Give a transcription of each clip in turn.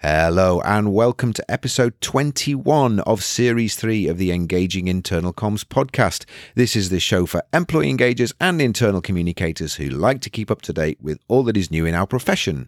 Hello and welcome to episode 21 of series 3 of the Engaging Internal Comms podcast. This is the show for employee engagers and internal communicators who like to keep up to date with all that is new in our profession.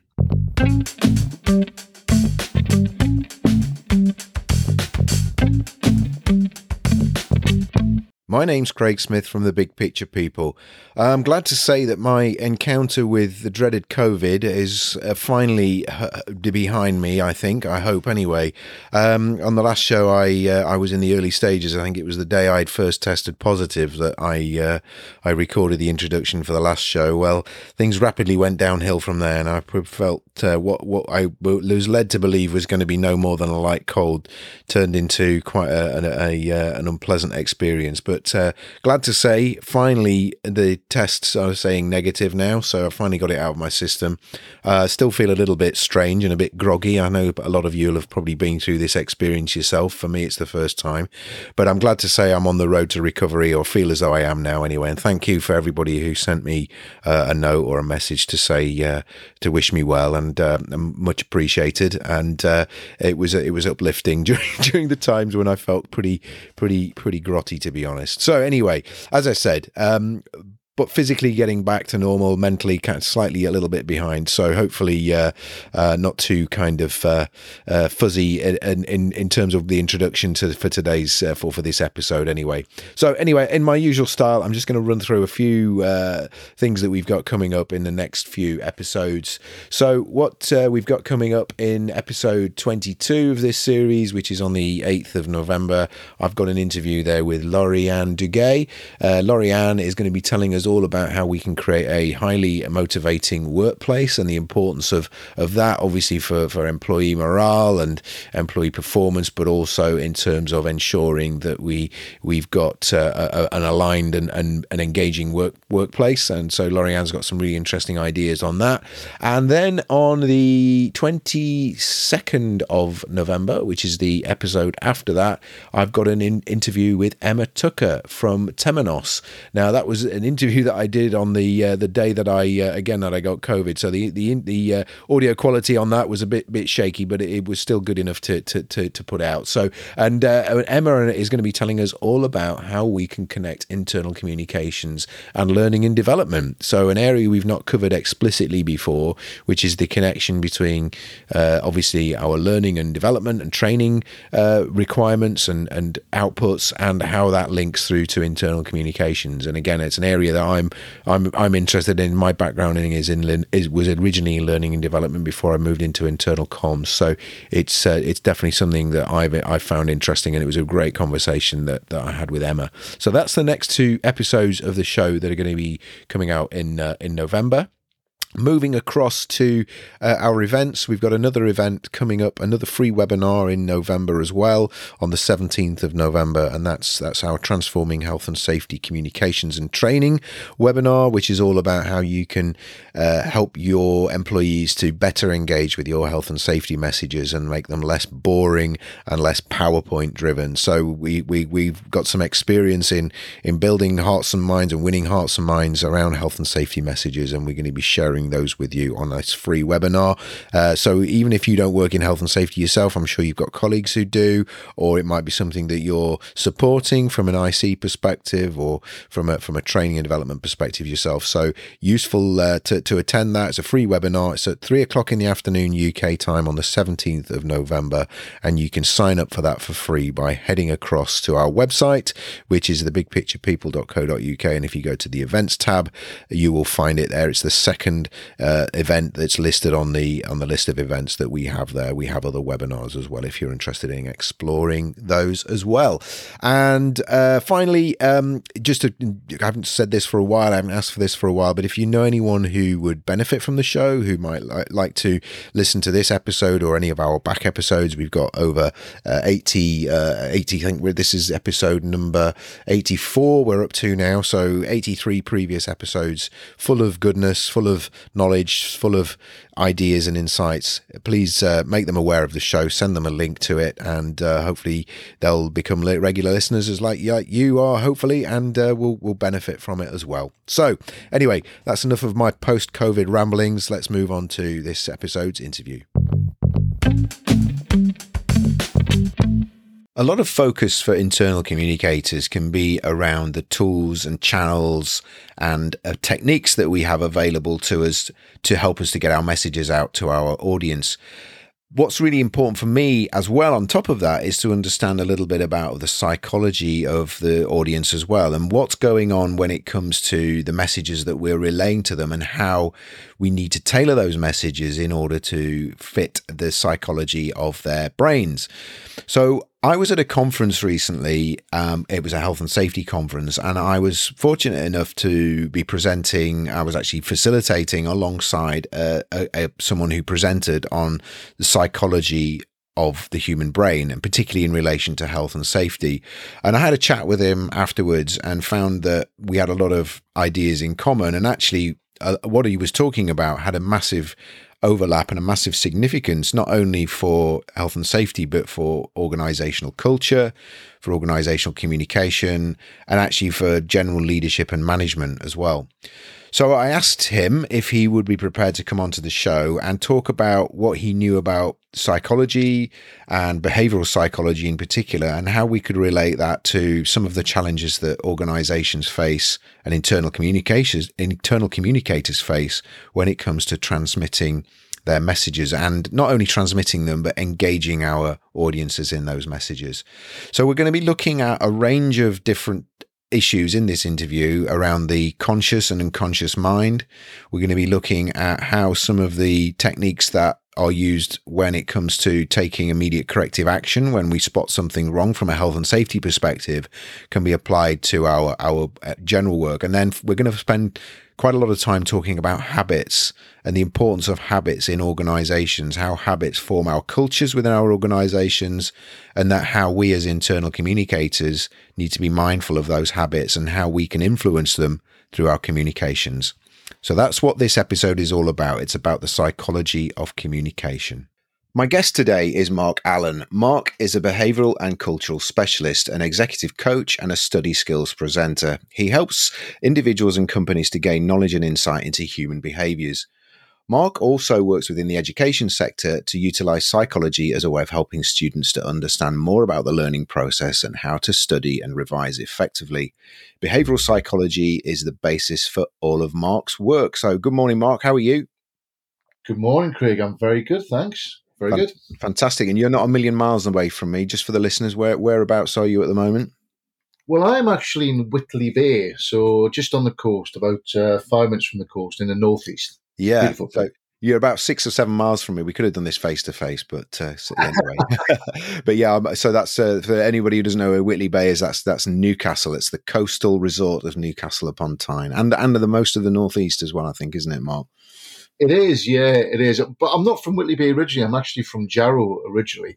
My name's Craig Smith from the Big Picture People. I'm glad to say that my encounter with the dreaded COVID is finally behind me, I hope anyway. On the last show, I was in the early stages. I think it was the day I'd first tested positive that I recorded the introduction for the last show. Well, things rapidly went downhill from there, and I felt what I was led to believe was going to be no more than a light cold turned into quite an unpleasant experience. But glad to say, finally, the tests are saying negative now, so I finally got it out of my system. Still feel a little bit strange and a bit groggy. I know a lot of you will have probably been through this experience yourself. For me, it's the first time. But I'm glad to say I'm on the road to recovery, or feel as though I am now anyway. And thank you for everybody who sent me a note or a message to say, to wish me well, and much appreciated. And it was uplifting during the times when I felt pretty grotty, to be honest. So anyway, as I said, but physically getting back to normal, mentally kind of slightly a little bit behind. So hopefully not too kind of fuzzy in terms of the introduction for today's for this episode anyway. So anyway, in my usual style, I'm just going to run through a few things that we've got coming up in the next few episodes. So what we've got coming up in episode 22 of this series, which is on the 8th of November, I've got an interview there with Lauriane Duguay. Lauriane is going to be telling us all about how we can create a highly motivating workplace and the importance of that, obviously for employee morale and employee performance, but also in terms of ensuring that we've got an aligned and an engaging workplace. And so Lauriane's got some really interesting ideas on that. And then on the 22nd of November, which is the episode after that, I've got an interview with Emma Tucker from Temenos. Now, that was an interview that I did on the day that I got COVID. So the audio quality on that was a bit shaky, but it was still good enough to put out. So Emma is going to be telling us all about how we can connect internal communications and learning and development. So an area we've not covered explicitly before, which is the connection between obviously our learning and development and training requirements and outputs, and how that links through to internal communications. And again, it's an area that I'm interested in. My background was originally in learning and development before I moved into internal comms. So it's definitely something that I found interesting, and it was a great conversation that I had with Emma. So that's the next two episodes of the show that are going to be coming out in November. Moving across to our events, we've got another event coming up, another free webinar in November as well, on the 17th of November, and that's our Transforming Health and Safety Communications and Training webinar, which is all about how you can help your employees to better engage with your health and safety messages and make them less boring and less PowerPoint driven. So we've got some experience in building hearts and minds and winning hearts and minds around health and safety messages, and we're going to be sharing those with you on this free webinar. So even if you don't work in health and safety yourself, I'm sure you've got colleagues who do, or it might be something that you're supporting from an IC perspective or from a training and development perspective yourself. So useful to attend that. It's a free webinar. It's at 3:00 in the afternoon UK time on the 17th of November, and you can sign up for that for free by heading across to our website, which is thebigpicturepeople.co.uk, and if you go to the events tab, you will find it there. It's the second event that's listed on the list of events that we have there. We have other webinars as well if you're interested in exploring those as well. And finally, I haven't said this for a while, I haven't asked for this for a while, but if you know anyone who would benefit from the show, who might like to listen to this episode or any of our back episodes, we've got over 80, I think this is episode number 84 we're up to now, so 83 previous episodes full of goodness, full of knowledge, full of ideas and insights. Please make them aware of the show, send them a link to it, and hopefully they'll become regular listeners as like you are, hopefully, and will benefit from it as well. So anyway, that's enough of my post-COVID ramblings. Let's move on to this episode's interview. A lot of focus for internal communicators can be around the tools and channels and techniques that we have available to us to help us to get our messages out to our audience. What's really important for me as well, on top of that, is to understand a little bit about the psychology of the audience as well, and what's going on when it comes to the messages that we're relaying to them and how we need to tailor those messages in order to fit the psychology of their brains. So I was at a conference recently. It was a health and safety conference, and I was fortunate enough to be presenting. I was actually facilitating alongside someone who presented on the psychology of the human brain, and particularly in relation to health and safety. And I had a chat with him afterwards and found that we had a lot of ideas in common. And actually, what he was talking about had a massive overlap and a massive significance, not only for health and safety, but for organizational culture, for organizational communication, and actually for general leadership and management as well. So I asked him if he would be prepared to come onto the show and talk about what he knew about psychology and behavioral psychology in particular, and how we could relate that to some of the challenges that organizations face and internal communicators face when it comes to transmitting their messages, and not only transmitting them, but engaging our audiences in those messages. So we're going to be looking at a range of different issues in this interview around the conscious and unconscious mind. We're going to be looking at how some of the techniques that are used when it comes to taking immediate corrective action when we spot something wrong from a health and safety perspective can be applied to our general work. And then we're going to spend quite a lot of time talking about habits and the importance of habits in organizations, how habits form our cultures within our organizations, and that how we as internal communicators need to be mindful of those habits and how we can influence them through our communications. So that's what this episode is all about. It's about the psychology of communication. My guest today is Mark Allen. Mark is a behavioral and cultural specialist, an executive coach, and a study skills presenter. He helps individuals and companies to gain knowledge and insight into human behaviors. Mark also works within the education sector to utilize psychology as a way of helping students to understand more about the learning process and how to study and revise effectively. Behavioral psychology is the basis for all of Mark's work. So good morning, Mark. How are you? Good morning, Craig. I'm very good, thanks. Very good. Fantastic. And you're not a million miles away from me. Just for the listeners, whereabouts are you at the moment? Well, I'm actually in Whitley Bay, so just on the coast, about 5 minutes from the coast in the northeast. Yeah. Beautiful place. So you're about 6 or 7 miles from me. We could have done this face to face, but anyway. But yeah, so that's for anybody who doesn't know where Whitley Bay is. That's Newcastle. It's the coastal resort of Newcastle upon Tyne, and the most of the northeast as well, I think, isn't it, Mark? It is, yeah, it is. But I'm not from Whitley Bay originally. I'm actually from Jarrow originally.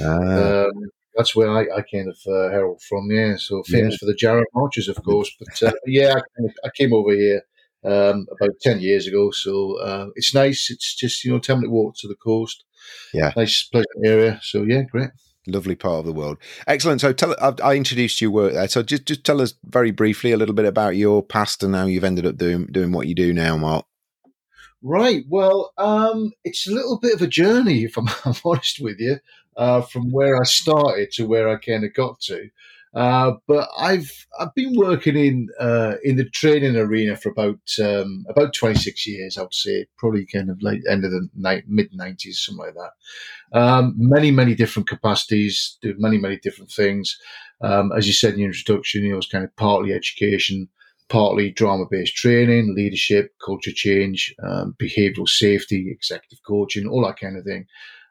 That's where I kind of herald from, yeah. So famous for the Jarrow Marches, of course. But yeah, I came over here about 10 years ago. So it's nice. It's just, 10-minute walk to the coast. Yeah. Nice, pleasant area. So yeah, great. Lovely part of the world. Excellent. So I introduced your work there. So just tell us very briefly a little bit about your past and how you've ended up doing what you do now, Mark. Right. Well, it's a little bit of a journey, if I'm honest with you, from where I started to where I kind of got to. But I've been working in the training arena for about 26 years, I would say, probably kind of like end of the mid-90s, something like that. Many different capacities, do many different things. As you said in your introduction, it was kind of partly education, partly drama-based training, leadership, culture change, behavioural safety, executive coaching, all that kind of thing.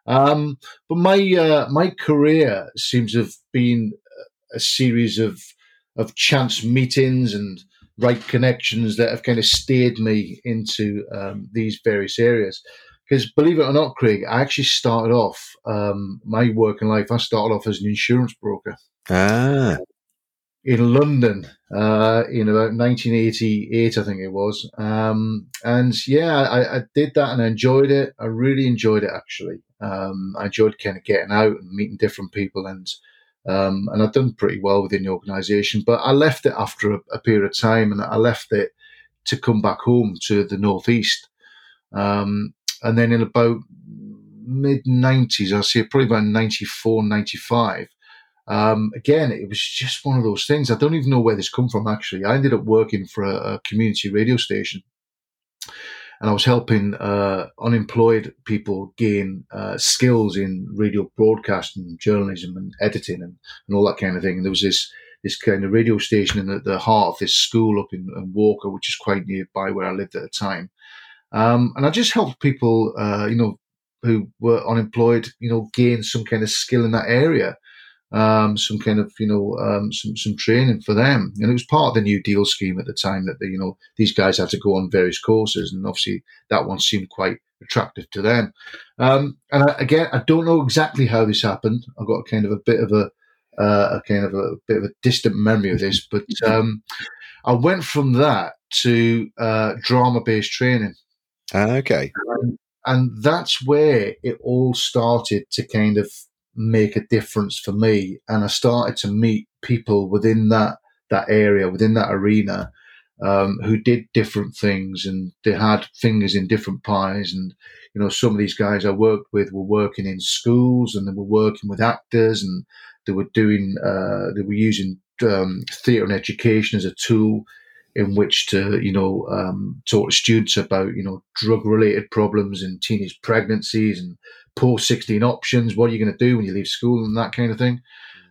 But my career seems to have been a series of chance meetings and right connections that have kind of steered me into these various areas. Because believe it or not, Craig, I actually started off my working life. I started off as an insurance broker. In London in about 1988, I think it was. And yeah, I did that and I enjoyed it. I really enjoyed it, actually. I enjoyed kind of getting out and meeting different people, and I've done pretty well within the organisation. But I left it after a period of time, and I left it to come back home to the northeast. And then in about mid-90s, I'll say probably about 94, 95, Again, it was just one of those things. I don't even know where this come from, actually. I ended up working for a community radio station, and I was helping unemployed people gain skills in radio broadcast and journalism and editing and all that kind of thing. And there was this kind of radio station in the heart of this school up in Walker, which is quite nearby where I lived at the time. And I just helped people, who were unemployed, gain some kind of skill in that area. Some kind of, some training for them. And it was part of the New Deal scheme at the time that, these guys had to go on various courses. And obviously that one seemed quite attractive to them. And I don't know exactly how this happened. I've got kind of a bit of a distant memory of this, but I went from that to drama-based training. Okay. And that's where it all started to kind of make a difference for me. And I started to meet people within that area, within that arena, who did different things, and they had fingers in different pies. And, some of these guys I worked with were working in schools, and they were working with actors, and they were using theatre and education as a tool in which to, talk to students about, drug-related problems and teenage pregnancies and post-16 options. What are you going to do when you leave school and that kind of thing?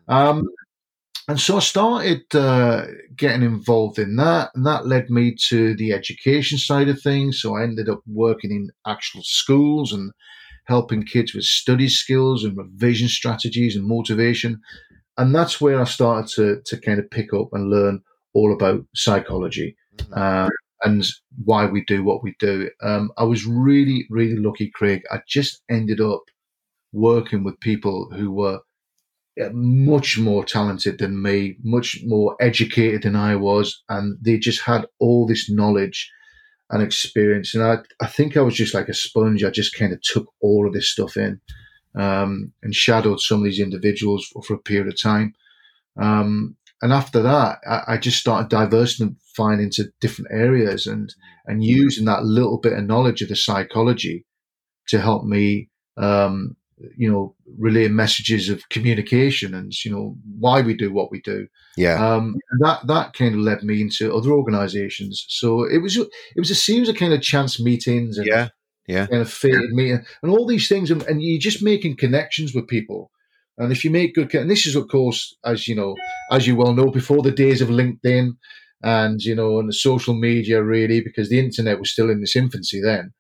And so I started getting involved in that, and that led me to the education side of things. So I ended up working in actual schools and helping kids with study skills and revision strategies and motivation. And that's where I started to kind of pick up and learn all about psychology and why we do what we do. I was really, really lucky, Craig. I just ended up working with people who were much more talented than me, much more educated than I was, and they just had all this knowledge and experience. And I think I was just like a sponge. I just kind of took all of this stuff in and shadowed some of these individuals for a period of time. And after that, I just started diversifying into different areas and using that little bit of knowledge of the psychology to help me, relay messages of communication and, why we do what we do. Yeah. And that kind of led me into other organizations. So it was a series of kind of chance meetings and kind of fated meeting and all these things. And you're just making connections with people. And if you make good, and this is, of course, as you well know, before the days of LinkedIn and, and the social media, really, because the internet was still in its infancy then.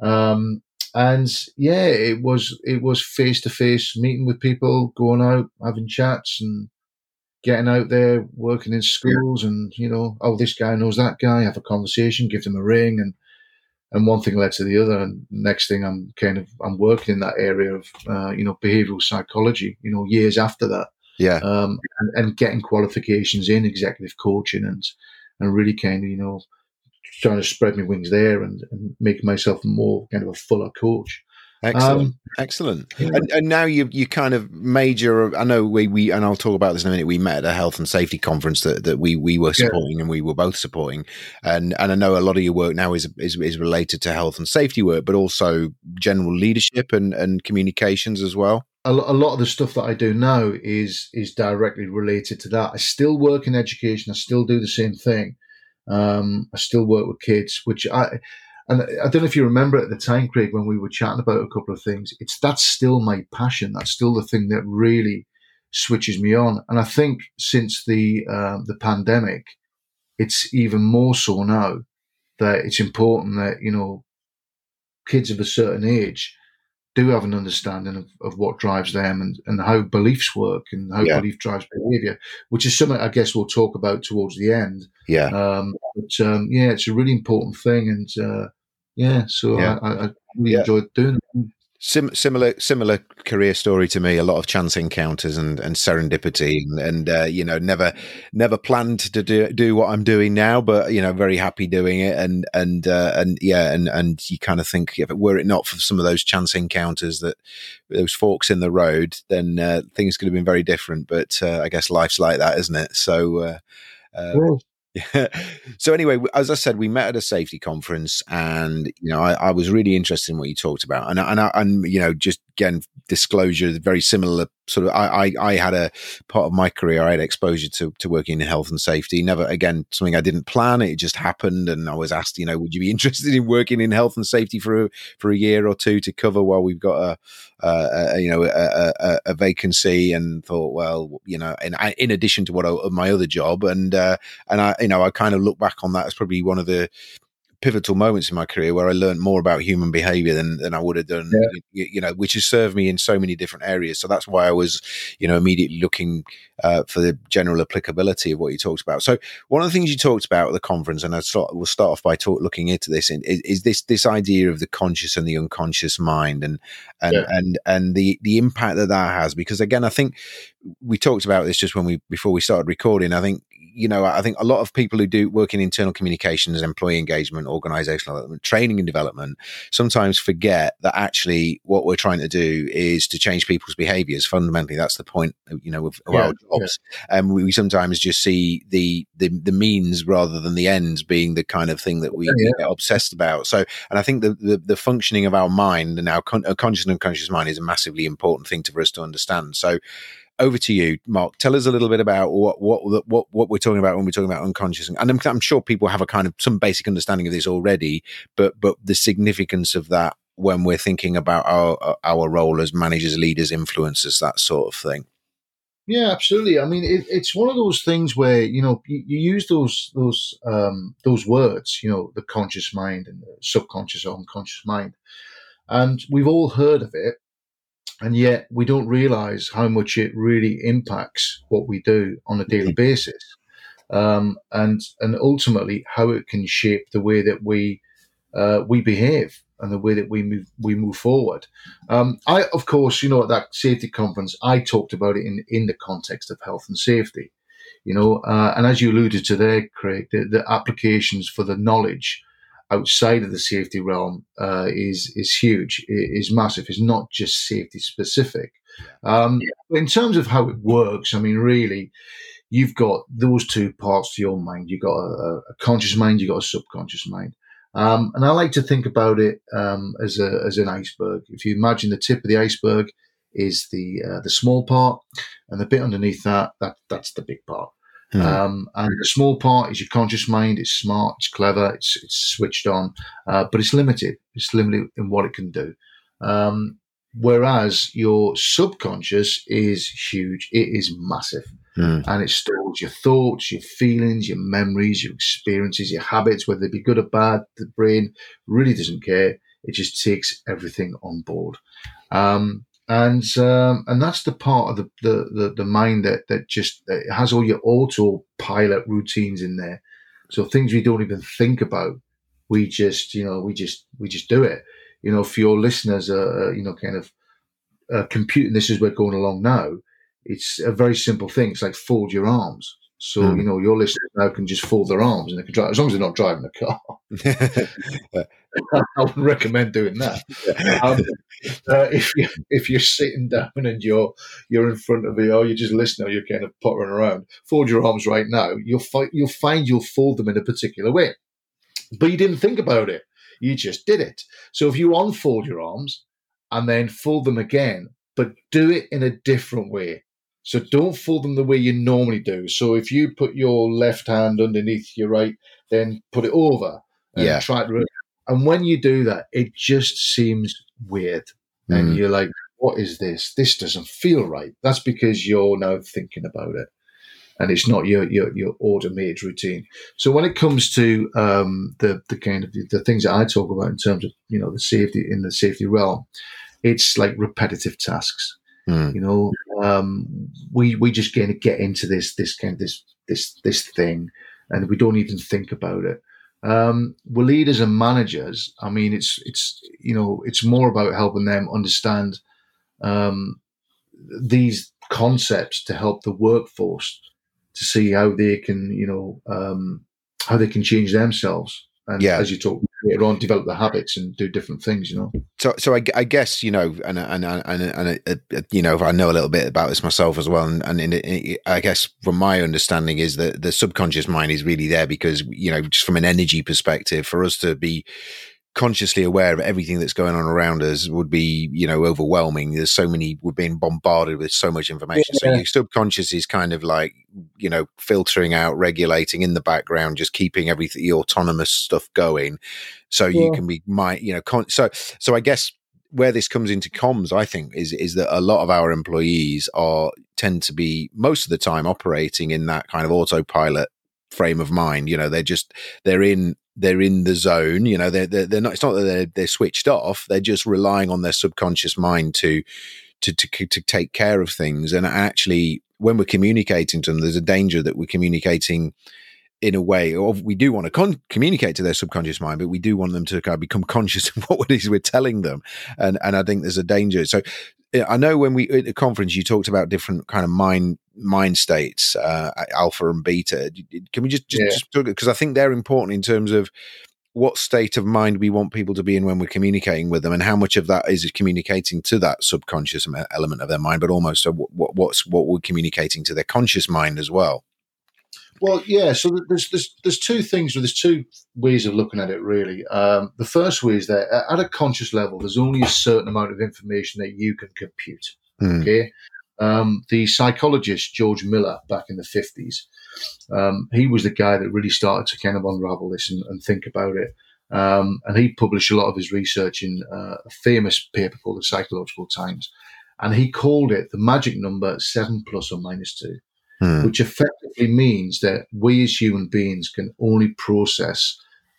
It was face-to-face meeting with people, going out, having chats and getting out there, working in schools and, this guy knows that guy, have a conversation, give them a ring. And one thing led to the other, and next thing I'm working in that area of behavioral psychology. Years after that, and getting qualifications in executive coaching and really kind of trying to spread my wings there and make myself more kind of a fuller coach. Excellent. And now you kind of major. I know we and I'll talk about this in a minute. We met at a health and safety conference that we were supporting and we were both supporting. And I know a lot of your work now is related to health and safety work, but also general leadership and communications as well. A lot of the stuff that I do now is directly related to that. I still work in education. I still do the same thing. I still work with kids, and I don't know if you remember at the time, Craig, when we were chatting about a couple of things, that's still my passion. That's still the thing that really switches me on. And I think since the pandemic, it's even more so now that it's important that, kids of a certain age do have an understanding of what drives them and how beliefs work and how belief drives behavior, which is something I guess we'll talk about towards the end. It's a really important thing. And I really enjoyed doing it. Similar career story to me. A lot of chance encounters and serendipity, and never planned to do what I'm doing now, but very happy doing it. And you kind of think, if it were it not for some of those chance encounters, that those forks in the road, then things could have been very different. But I guess life's like that, isn't it? So. So anyway, as I said, we met at a safety conference, and I was really interested in what you talked about, and just again, disclosure, very similar sort of, I had a part of my career, I had exposure to working in health and safety. Never, again, something I didn't plan. It just happened. And I was asked, would you be interested in working in health and safety for a year or two to cover while we've got a vacancy? And thought, well, in addition to my other job, and I kind of look back on that as probably one of the pivotal moments in my career where I learned more about human behavior than I would have done, which has served me in so many different areas. So that's why I was, immediately looking for the general applicability of what you talked about. So one of the things you talked about at the conference, and we'll start off by looking into this, is this idea of the conscious and the unconscious mind, and the impact that has. Because again, I think we talked about this just before we started recording. I think a lot of people who do work in internal communications, employee engagement, organizational development, training and development sometimes forget that actually what we're trying to do is to change people's behaviors. Fundamentally, that's the point, of our jobs. And we sometimes just see the means rather than the ends being the kind of thing that we get obsessed about. So, and I think the functioning of our mind and our conscious and unconscious mind is a massively important thing for us to understand. So, over to you, Mark. Tell us a little bit about what we're talking about when we're talking about unconscious, and I'm sure people have a kind of some basic understanding of this already, but the significance of that when we're thinking about our role as managers, leaders, influencers, that sort of thing. Yeah, absolutely. I mean, it's one of those things where you use those words, the conscious mind and the subconscious or unconscious mind, and we've all heard of it. And yet we don't realize how much it really impacts what we do on a daily basis. And ultimately how it can shape the way that we behave and the way that we move forward. I, of course, at that safety conference, I talked about it in the context of health and safety, and as you alluded to there, Craig, the applications for the knowledge outside of the safety realm is huge, is massive. It's not just safety specific. In terms of how it works, I mean, really, you've got those two parts to your mind. You've got a conscious mind, you've got a subconscious mind. And I like to think about it as an iceberg. If you imagine the tip of the iceberg is the small part, and the bit underneath that's the big part. And the small part is your conscious mind. It's smart, it's clever, it's switched on, but it's limited. It's limited in what it can do. Whereas your subconscious is huge. It is massive. And it stores your thoughts, your feelings, your memories, your experiences, your habits, whether they be good or bad. The brain really doesn't care. It just takes everything on board. And that's the part of the mind that just has all your autopilot routines in there. So things we don't even think about, we just do it. For your listeners, kind of computing this as we're going along now, it's a very simple thing. It's like fold your arms. So, your listeners now can just fold their arms and they can drive, as long as they're not driving a car. I would recommend doing that. If you're sitting down and you're in front of you're just listening, or you're kind of pottering around, fold your arms right now. You'll find you'll fold them in a particular way, but you didn't think about it. You just did it. So if you unfold your arms and then fold them again, but do it in a different way. So don't fold them the way you normally do. So if you put your left hand underneath your right, then put it over and try to. And when you do that, it just seems weird. And you're like, what is this? This doesn't feel right. That's because you're now thinking about it. And it's not your automated routine. So when it comes to the kind of the things that I talk about in terms of, the safety in the safety realm, it's like repetitive tasks. We just kind of get into this thing, and we don't even think about it. We're leaders and managers. I mean, it's more about helping them understand these concepts to help the workforce to see how they can, how they can change themselves. And as you talk later on, develop the habits and do different things, So I guess, and I know a little bit about this myself as well. And I guess from my understanding is that the subconscious mind is really there because, just from an energy perspective, for us to be consciously aware of everything that's going on around us would be, overwhelming. There's so many, we're being bombarded with so much information. So Yeah. your subconscious is kind of like, filtering out, regulating in the background, just keeping everything, the autonomous stuff going. So you can be so I guess where this comes into comms, I think, is that a lot of our employees tend to be most of the time operating in that kind of autopilot frame of mind. They're in the zone. They're not. It's not that they're switched off. They're just relying on their subconscious mind to take care of things. And actually, when we're communicating to them, there's a danger that we're communicating in a way, or we do want to communicate to their subconscious mind, but we do want them to kind of become conscious of what it is we're telling them. And I think there's a danger. So I know when we at the conference, you talked about different kind of mind states, alpha and beta. Can we just talk, because I think they're important in terms of what state of mind we want people to be in when we're communicating with them, and how much of that is communicating to that subconscious element of their mind, but almost what we're communicating to their conscious mind as well. Well, yeah. So there's two things, or there's two ways of looking at it, really. The first way is that at a conscious level, there's only a certain amount of information that you can compute. Okay. The psychologist George Miller, back in the 50s, he was the guy that really started to kind of unravel this and think about it. And he published a lot of his research in a famous paper called The Psychological Times. And he called it the magic number 7 plus or minus 2. Which effectively means that we as human beings can only process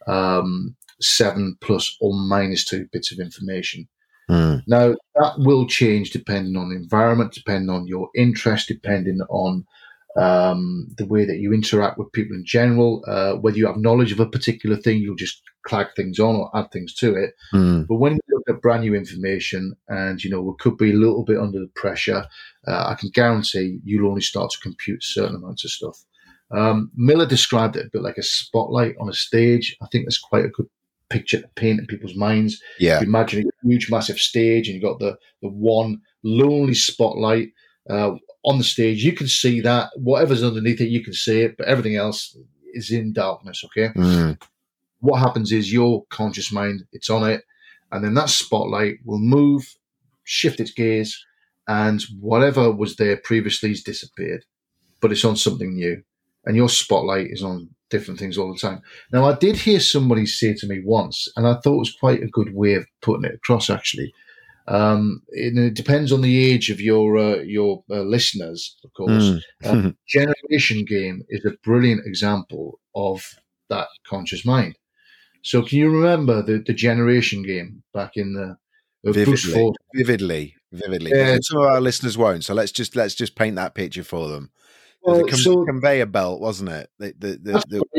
7 plus or minus 2 bits of information. Now, that will change depending on the environment, depending on your interest, depending on the way that you interact with people in general. Whether you have knowledge of a particular thing, you'll just clag things on or add things to it. But when we look at brand new information and, we could be a little bit under the pressure, I can guarantee you'll only start to compute certain amounts of stuff. Miller described it a bit like a spotlight on a stage. I think that's quite a good picture to paint in people's minds. Yeah. You imagine a huge, massive stage, and you've got the one lonely spotlight on the stage. You can see that. Whatever's underneath it, you can see it, but everything else is in darkness, okay? What happens is your conscious mind, it's on it, and then that spotlight will move, shift its gaze, and whatever was there previously has disappeared, but it's on something new. And your spotlight is on different things all the time. Now, I did hear somebody say to me once, and I thought it was quite a good way of putting it across, actually. It depends on the age of your listeners, of course. Generation Game is a brilliant example of that conscious mind. So can you remember the Generation Game back in the Vividly. Some of our listeners won't. So let's just paint that picture for them. It was a conveyor belt, wasn't it? There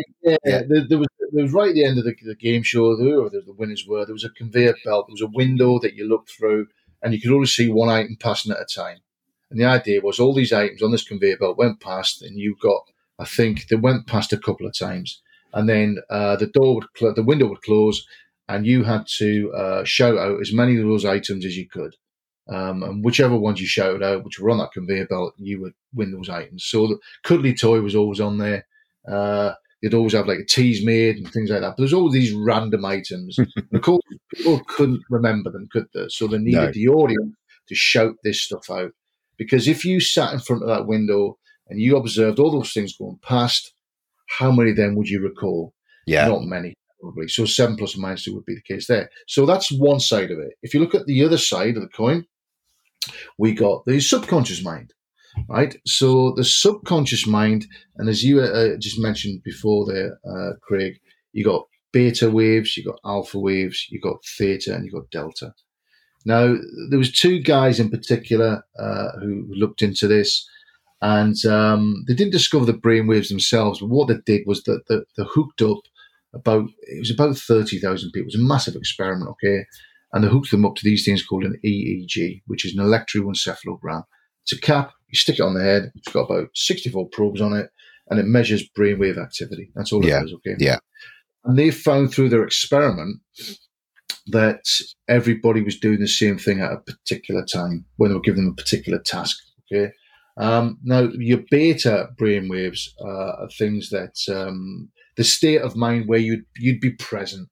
was right at the end of the game show, the winners were, there was a conveyor belt. There was a window that you looked through, and you could only see one item passing at a time. And the idea was all these items on this conveyor belt went past, and you got, I think, they went past a couple of times. And then the window would close, and you had to shout out as many of those items as you could. And whichever ones you shouted out, which were on that conveyor belt, you would win those items. So the cuddly toy was always on there. You'd always have like a tease made and things like that. But there's all these random items. And of course, people couldn't remember them, could they? So they needed the audience to shout this stuff out. Because if you sat in front of that window and you observed all those things going past, how many of them would you recall? Yeah. Not many, probably. So 7 plus or minus 2 would be the case there. So that's one side of it. If you look at the other side of the coin, we got the subconscious mind, right? So the subconscious mind, and as you just mentioned before there, Craig, you got beta waves, you got alpha waves, you got theta, and you got delta. Now, there was two guys in particular who looked into this, and they didn't discover the brain waves themselves, but what they did was that they hooked up about 30,000 people. It was a massive experiment, okay? And they hooked them up to these things called an EEG, which is an electroencephalogram. It's a cap, you stick it on the head, it's got about 64 probes on it, and it measures brainwave activity. That's all it does, okay? Yeah. And they found through their experiment that everybody was doing the same thing at a particular time when they were given them a particular task, okay? Now, your beta brainwaves are things that the state of mind where you'd be present.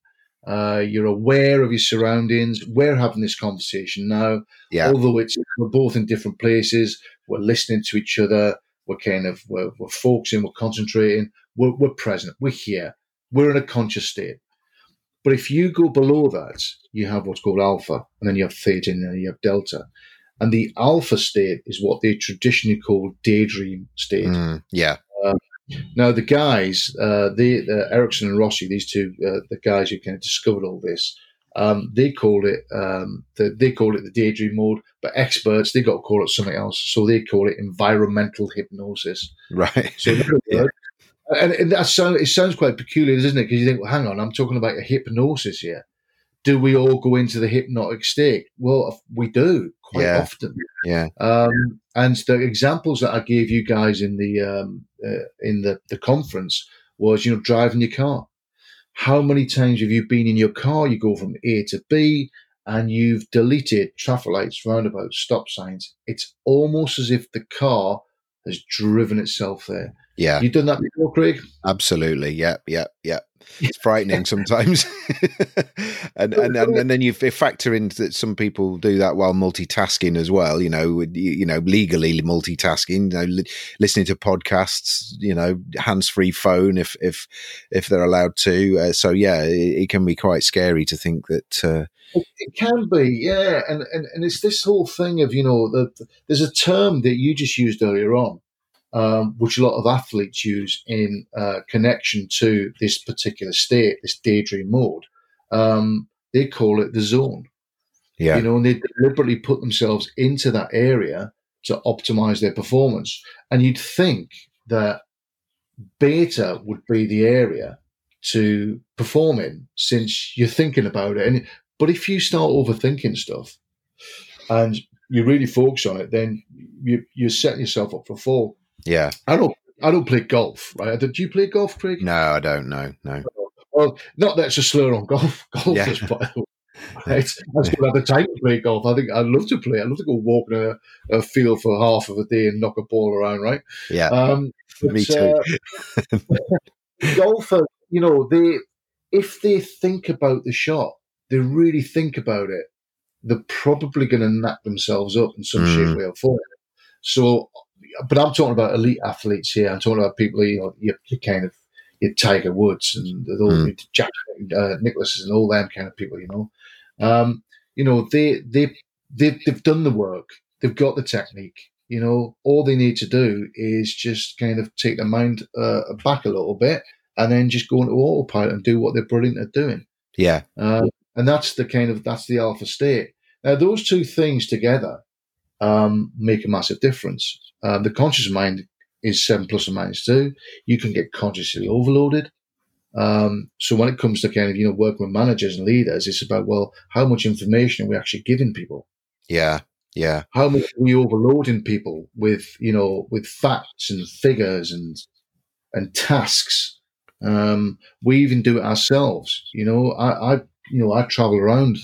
You're aware of your surroundings. We're having this conversation now, Yeah. although we're both in different places. We're listening to each other. We're focusing. We're concentrating. We're present. We're here. We're in a conscious state. But if you go below that, you have what's called alpha, and then you have theta, and then you have delta. And the alpha state is what they traditionally call daydream state. Yeah. Now, the guys, Erickson and Rossi, these two, the guys who kind of discovered all this, they call it the daydream mode. But experts, they got to call it something else, so they call it environmental hypnosis. Right. So, and it sounds quite peculiar, doesn't it? Because you think, well, hang on, I'm talking about a hypnosis here. Do we all go into the hypnotic state? Well, we do quite often. Yeah. And the examples that I gave you guys in the conference was, driving your car. How many times have you been in your car? You go from A to B, and you've deleted traffic lights, roundabouts, stop signs. It's almost as if the car has driven itself there. Yeah. You've done that before, Craig? Absolutely. Yep. It's frightening sometimes. and then you factor in that some people do that while multitasking as well, legally multitasking, listening to podcasts, hands-free phone if they're allowed to. So yeah, it can be quite scary to think that it can be, yeah. And it's this whole thing of, there's a term that you just used earlier on, which a lot of athletes use in connection to this particular state, this daydream mode. They call it the zone. Yeah. And they deliberately put themselves into that area to optimize their performance. And you'd think that beta would be the area to perform in, since you're thinking about it. But if you start overthinking stuff and you really focus on it, then you're setting yourself up for a fall. Yeah. I don't play golf, right? Do you play golf, Craig? No, I don't know. No. Well, not that it's a slur on golfers, by the way. Right? I still have the time to play golf. I think I'd love to play. I'd love to go walk in a field for half of a day and knock a ball around, right? Yeah. Me too. Golfers, if they think about the shot, they really think about it, they're probably going to knock themselves up in some shape, way, or form. So, but I'm talking about elite athletes here. I'm talking about people, your Tiger Woods and all Jack Nicklaus and all them kind of people. They've done the work. They've got the technique. All they need to do is just kind of take their mind back a little bit and then just go into autopilot and do what they're brilliant at doing. Yeah. And that's the alpha state. Now, those two things together make a massive difference. The conscious mind is 7 plus or minus 2. You can get consciously overloaded. So when it comes to kind of, working with managers and leaders, it's about, well, how much information are we actually giving people? Yeah. Yeah. How much are we overloading people with facts and figures and tasks? We even do it ourselves. I travel around,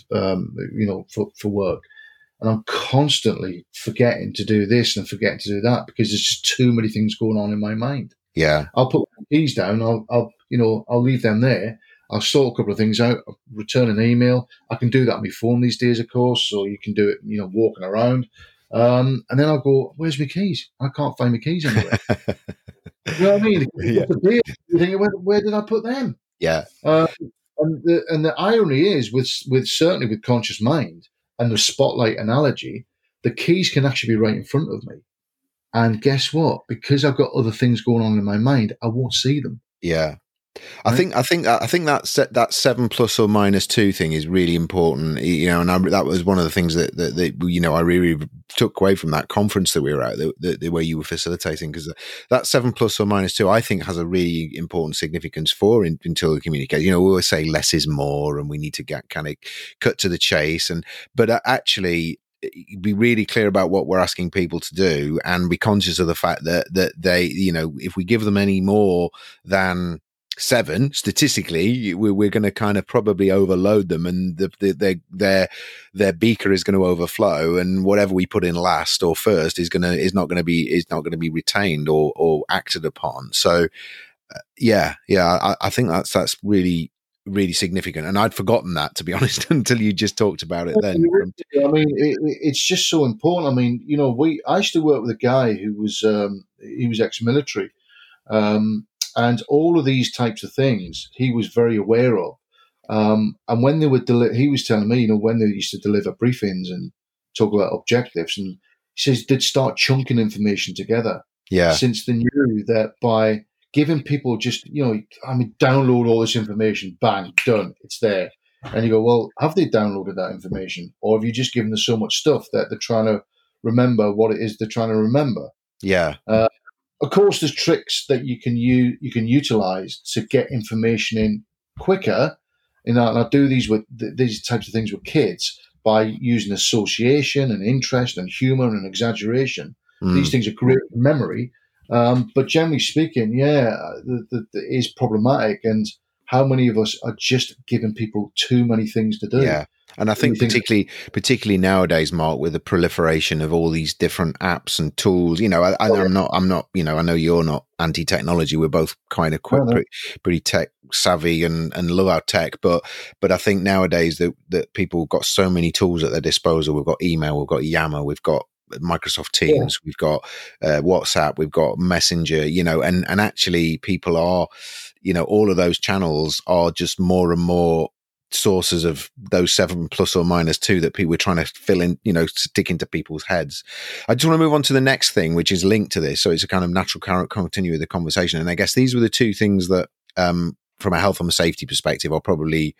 for work, and I'm constantly forgetting to do this and forgetting to do that because there's just too many things going on in my mind. Yeah. I'll put my keys down. I'll leave them there. I'll sort a couple of things out. I'll return an email. I can do that on my phone these days, of course. So you can do it, walking around. And then I'll go, where's my keys? I can't find my keys anywhere. You know what I mean? Yeah. You think, where did I put them? Yeah. And the irony is, certainly with conscious mind and the spotlight analogy, the keys can actually be right in front of me. And guess what? Because I've got other things going on in my mind, I won't see them. Yeah. I think that 7 plus or minus 2 thing is really important, and that was one of the things that I really took away from that conference that we were at, the way you were facilitating, because that 7 plus or minus 2, I think, has a really important significance for intuitive communication. We always say less is more, and we need to get kind of cut to the chase, but actually be really clear about what we're asking people to do, and be conscious of the fact that they, if we give them any more than 7, statistically, we're going to kind of probably overload them, and their beaker is going to overflow, and whatever we put in last or first is not going to be retained or acted upon. So, I think that's really, really significant. And I'd forgotten that, to be honest, until you just talked about it then. I mean, it's just so important. I mean, I used to work with a guy who was he was ex-military, and all of these types of things he was very aware of. And when they were, he was telling me, when they used to deliver briefings and talk about objectives, and he says they'd start chunking information together. Yeah. Since they knew that by giving people just, download all this information, bang, done, it's there. And you go, well, have they downloaded that information? Or have you just given them so much stuff that they're trying to remember what it is they're trying to remember? Yeah. Of course, there's tricks that you can utilize to get information in quicker. And I do these types of things with kids by using association and interest and humor and exaggeration. These things are great for memory. But generally speaking, it is problematic. And how many of us are just giving people too many things to do? Yeah. And I think particularly nowadays, Mark, with the proliferation of all these different apps and tools, I'm not, I know you're not anti-technology. We're both kind of pretty tech savvy and love our tech. But I think nowadays that people have got so many tools at their disposal. We've got email, we've got Yammer, we've got Microsoft Teams, we've got WhatsApp, we've got Messenger, and actually people are, all of those channels are just more and more sources of those 7 plus or minus 2 that people were trying to fill in, stick into people's heads. I just want to move on to the next thing, which is linked to this. So it's a kind of natural continue with the conversation. And I guess these were the two things that, from a health and safety perspective, are probably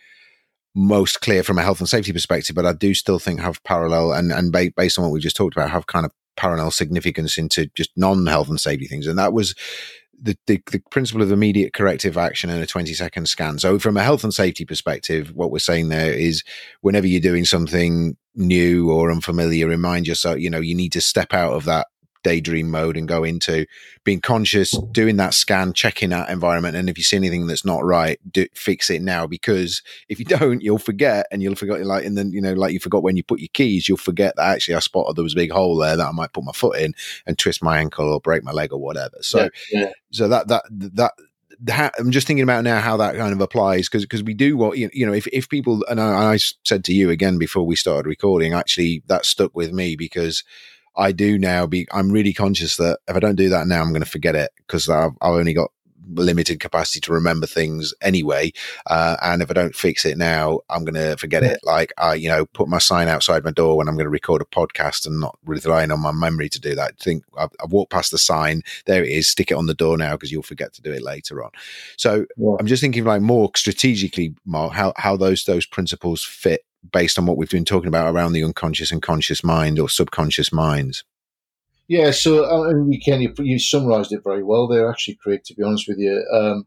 most clear from a health and safety perspective, but I do still think have parallel and based on what we just talked about, have kind of parallel significance into just non-health and safety things. And that was the principle of immediate corrective action and a 20-second scan. So from a health and safety perspective, what we're saying there is whenever you're doing something new or unfamiliar, remind yourself, you need to step out of that daydream mode and go into being conscious, doing that scan, checking that environment. And if you see anything that's not right, fix it now, because if you don't, you'll forget, and you'll forget, like you forgot when you put your keys, you'll forget that actually I spotted there was a big hole there that I might put my foot in and twist my ankle or break my leg or whatever. So, so that I'm just thinking about now how that kind of applies, because we do what, if people, and I said to you again before we started recording, actually that stuck with me, because I do now I'm really conscious that if I don't do that now, I'm going to forget it, because I've only got limited capacity to remember things anyway. And if I don't fix it now, I'm going to forget it. Like I, put my sign outside my door when I'm going to record a podcast and not relying on my memory to do that. I think I've walked past the sign, there it is, stick it on the door now, because you'll forget to do it later on. So I'm just thinking like more strategically, Mark, how those principles fit based on what we've been talking about around the unconscious and conscious mind or subconscious minds. Yeah, so you summarised it very well there, actually, Craig, to be honest with you.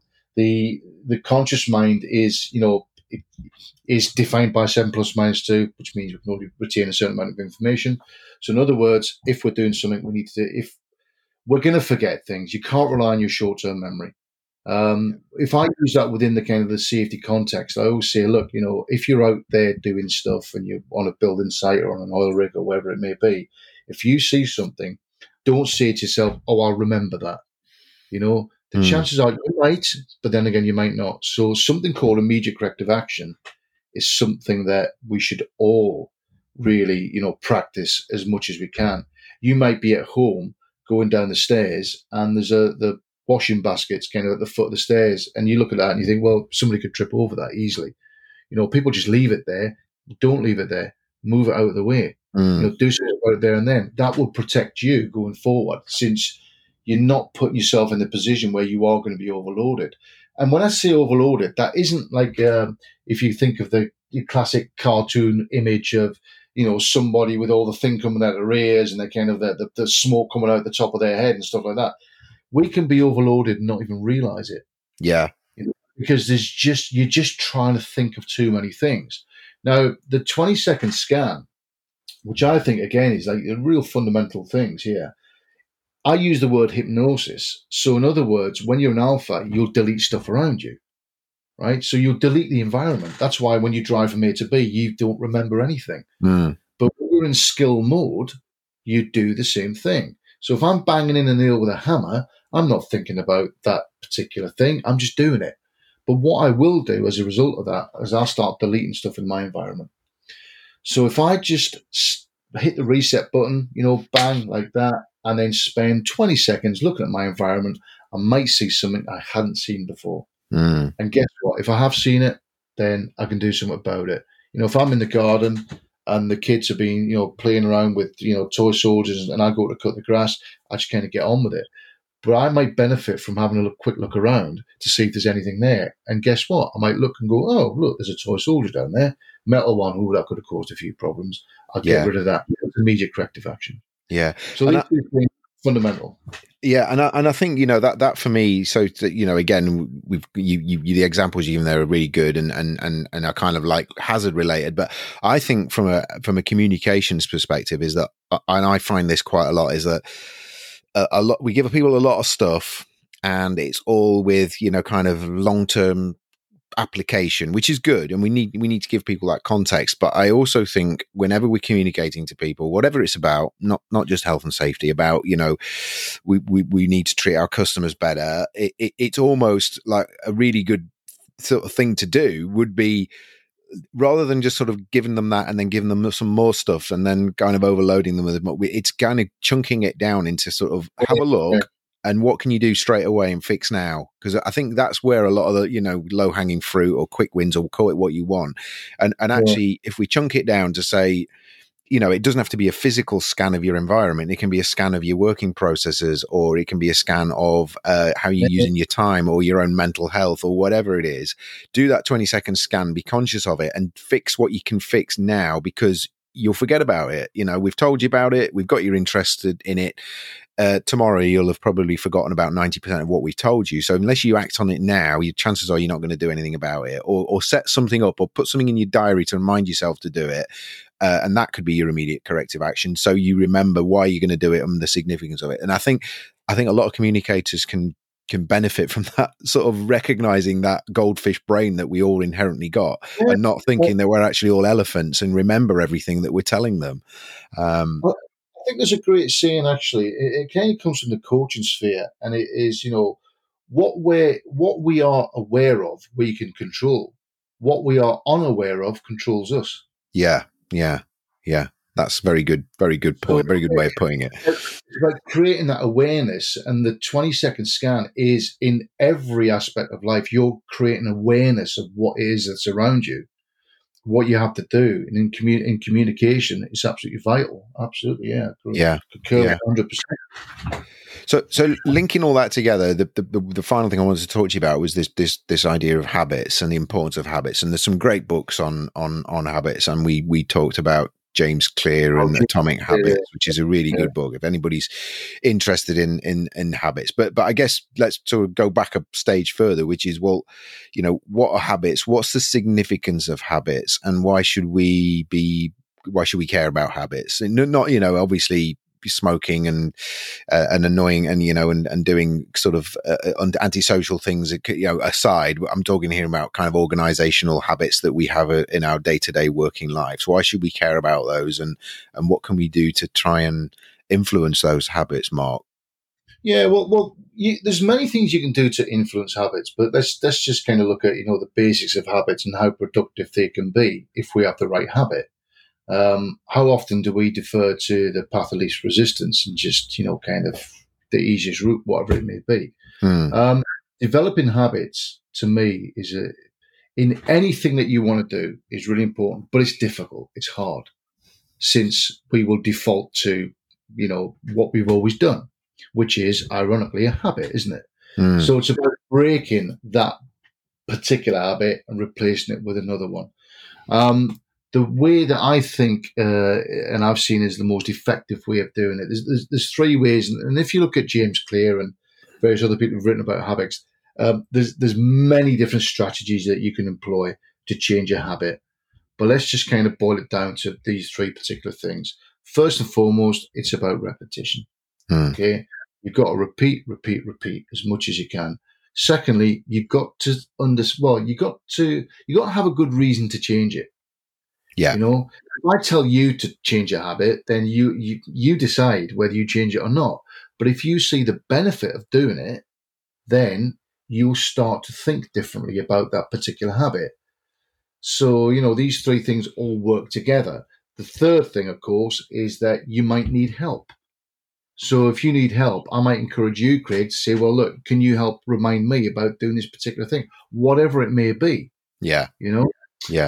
The conscious mind is, is defined by 7 plus minus 2, which means we can only retain a certain amount of information. So in other words, if we're doing something, we need to, if we're going to forget things, you can't rely on your short-term memory. If I use that within the kind of the safety context, I always say, look, if you're out there doing stuff and you're on a building site or on an oil rig or wherever it may be, if you see something, don't say to yourself, oh, I'll remember that. The chances are you might, but then again, you might not. So something called immediate corrective action is something that we should all really, practice as much as we can. You might be at home going down the stairs and there's the washing baskets kind of at the foot of the stairs, and you look at that and you think, well, somebody could trip over that easily. People just leave it there. Don't leave it there. Move it out of the way. Do something about it there and then. That will protect you going forward, since you're not putting yourself in the position where you are going to be overloaded. And when I say overloaded, that isn't like if you think of your classic cartoon image of somebody with all the thing coming out of their ears and the kind of the smoke coming out the top of their head and stuff like that. We can be overloaded and not even realize it. Yeah. Because you're just trying to think of too many things. Now, the 20-second scan, which I think, again, is like the real fundamental things here. I use the word hypnosis. So in other words, when you're in alpha, you'll delete stuff around you, right? So you'll delete the environment. That's why when you drive from A to B, you don't remember anything. But when you're in skill mode, you do the same thing. So if I'm banging in a nail with a hammer, I'm not thinking about that particular thing. I'm just doing it. But what I will do as a result of that is I'll start deleting stuff in my environment. So if I just hit the reset button, bang, like that, and then spend 20 seconds looking at my environment, I might see something I hadn't seen before. Mm. And guess what? If I have seen it, then I can do something about it. If I'm in the garden and the kids are being, playing around with, toy soldiers, and I go to cut the grass, I just kind of get on with it. But I might benefit from having a quick look around to see if there's anything there. And guess what? I might look and go, oh, look, there's a toy soldier down there. Metal one. Oh, that could have caused a few problems. I'll get rid of that. Immediate corrective action. Yeah. So these two things are fundamental. Yeah, and I think that for me. So again, the examples you give there are really good and are kind of like hazard related. But I think from a communications perspective is that, and I find this quite a lot, is that a lot we give people a lot of stuff, and it's all with kind of long term application, which is good, and we need to give people that context. But I also think whenever we're communicating to people, whatever it's about, not just health and safety, about we need to treat our customers better, it's almost like a really good sort of thing to do would be, rather than just sort of giving them that and then giving them some more stuff and then kind of overloading them with it, it's kind of chunking it down into sort of have a look. And what can you do straight away and fix now? Because I think that's where a lot of the, low hanging fruit or quick wins, or call it what you want. And actually, if we chunk it down to say, it doesn't have to be a physical scan of your environment. It can be a scan of your working processes, or it can be a scan of how you're using your time or your own mental health or whatever it is. Do that 20-second scan, be conscious of it, and fix what you can fix now, because you'll forget about it. We've told you about it. We've got you interested in it. Tomorrow you'll have probably forgotten about 90% of what we've told you. So unless you act on it now, your chances are you're not going to do anything about it, or set something up or put something in your diary to remind yourself to do it. And that could be your immediate corrective action. So you remember why you're going to do it and the significance of it. And I think a lot of communicators can benefit from that, sort of recognizing that goldfish brain that we all inherently got, and not thinking that we're actually all elephants and remember everything that we're telling them. I think there's a great saying, actually. It kind of comes from the coaching sphere, and it is, what we are aware of, we can control. What we are unaware of controls us. Yeah. That's very good point. Very good way of putting it. It's like creating that awareness, and the 20-second scan is in every aspect of life. You're creating awareness of what it is that's around you, what you have to do, and in communication, it's absolutely vital. Absolutely, yeah. 100%. So linking all that together, the final thing I wanted to talk to you about was this idea of habits and the importance of habits. And there's some great books on habits, and we talked about James Clear and Atomic Habits, which is a really good book if anybody's interested in habits. But I guess let's sort of go back a stage further, which is, what are habits? What's the significance of habits, and why should we care about habits? And not obviously smoking and annoying and doing sort of antisocial things aside. I'm talking here about kind of organizational habits that we have in our day-to-day working lives. Why should we care about those, and what can we do to try and influence those habits, Mark? Yeah, well, there's many things you can do to influence habits, but let's just kind of look at the basics of habits and how productive they can be if we have the right habit. How often do we defer to the path of least resistance and just, kind of the easiest route, whatever it may be? Developing habits, to me, is in anything that you want to do is really important, but it's difficult. It's hard, since we will default to, what we've always done, which is ironically a habit, isn't it? So it's about breaking that particular habit and replacing it with another one. The way that I think, and I've seen, is the most effective way of doing it. There's three ways, and if you look at James Clear and various other people who've written about habits, there's many different strategies that you can employ to change a habit. But let's just kind of boil it down to these three particular things. First and foremost, it's about repetition. Okay, you've got to repeat as much as you can. Secondly, you've got to you got to have a good reason to change it. Yeah. If I tell you to change a habit, then you decide whether you change it or not. But if you see the benefit of doing it, then you'll start to think differently about that particular habit. So, these three things all work together. The third thing, of course, is that you might need help. So if you need help, I might encourage you, Craig, to say, well, look, can you help remind me about doing this particular thing, whatever it may be? Yeah. Yeah.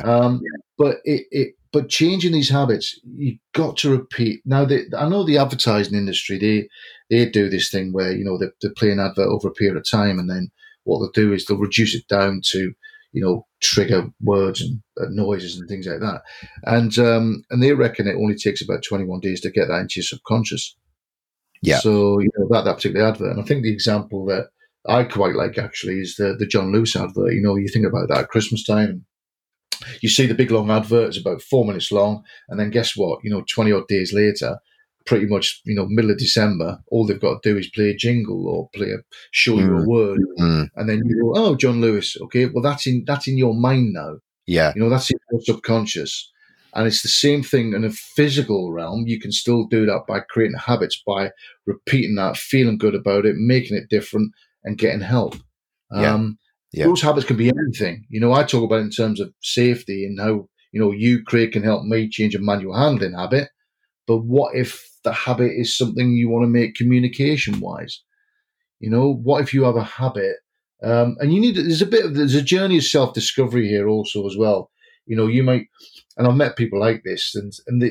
But changing these habits, you've got to repeat. Now, I know the advertising industry, they do this thing where, they play an advert over a period of time, and then what they'll do is they'll reduce it down to, trigger words and noises and things like that. And they reckon it only takes about 21 days to get that into your subconscious. Yeah. So, that particular advert. And I think the example that I quite like actually is the John Lewis advert. You think about that at Christmas time. You see the big long advert, it's about 4 minutes long. And then guess what? 20 odd days later, pretty much, middle of December, all they've got to do is play a jingle or show you a word. And then you go, oh, John Lewis. Okay. Well, that's in your mind now. Yeah. That's in your subconscious. And it's the same thing in a physical realm. You can still do that by creating habits, by repeating that, feeling good about it, making it different, and getting help. Those habits can be anything. I talk about it in terms of safety and how, you, Craig, can help me change a manual handling habit. But what if the habit is something you want to make communication-wise? What if you have a habit and there's a journey of self-discovery here also as well. You might, and I've met people like this, and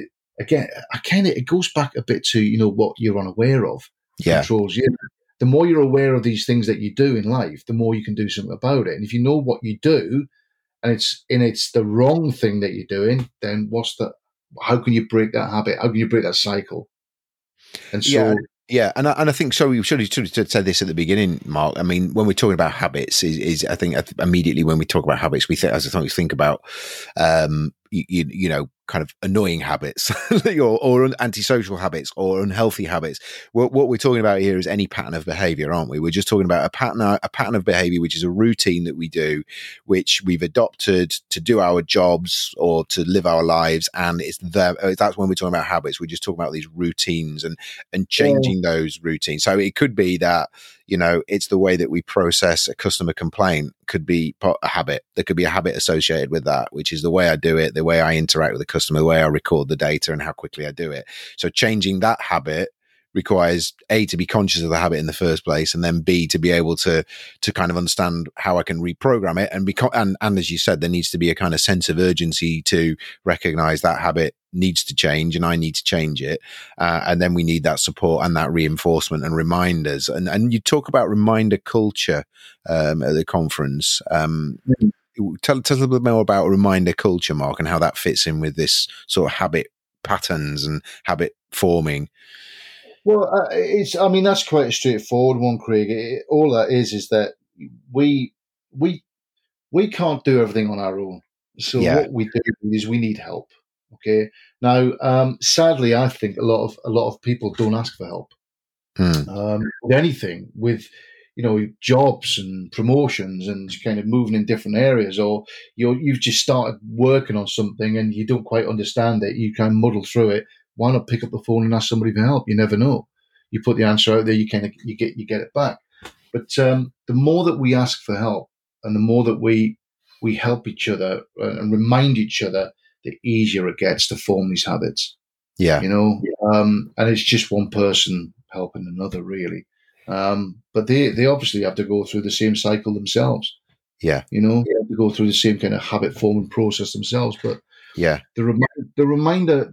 it goes back a bit to, what you're unaware of. Yeah. Controls you. The more you're aware of these things that you do in life, the more you can do something about it. And if you know what you do, and it's the wrong thing that you're doing, then how can you break that habit? How can you break that cycle? And so, yeah, and I think so. We should have said this at the beginning, Mark. I mean, when we're talking about habits, is I think immediately when we talk about habits, we think about kind of annoying habits or antisocial habits or unhealthy habits. What we're talking about here is any pattern of behavior, aren't we? We're just talking about a pattern of behavior, which is a routine that we do, which we've adopted to do our jobs or to live our lives. And that's when we're talking about habits. We're just talking about these routines and changing those routines. So it could be that, it's the way that we process a customer complaint could be a habit. There could be a habit associated with that, which is the way I do it, the way I interact with the customer, the way I record the data, and how quickly I do it. So changing that habit requires A, to be conscious of the habit in the first place, and then B, to be able to kind of understand how I can reprogram it. And as you said, there needs to be a kind of sense of urgency to recognize that habit needs to change and I need to change it. And then we need that support and that reinforcement and reminders. And you talk about reminder culture at the conference. Tell us a little bit more about reminder culture, Mark, and how that fits in with this sort of habit patterns and habit forming. Well, that's quite a straightforward one, Craig. All that is that we can't do everything on our own. So what we do is we need help. Okay. Now, sadly, I think a lot of people don't ask for help with anything, with jobs and promotions and kind of moving in different areas, or you've just started working on something and you don't quite understand it. You kind of muddle through it. Why not pick up the phone and ask somebody for help? You never know. You put the answer out there, you get it back. But the more that we ask for help, and the more that we help each other and remind each other, the easier it gets to form these habits. Yeah. And it's just one person helping another, really. But they obviously have to go through the same cycle themselves. Yeah. They have to go through the same kind of habit forming process themselves. But the reminder.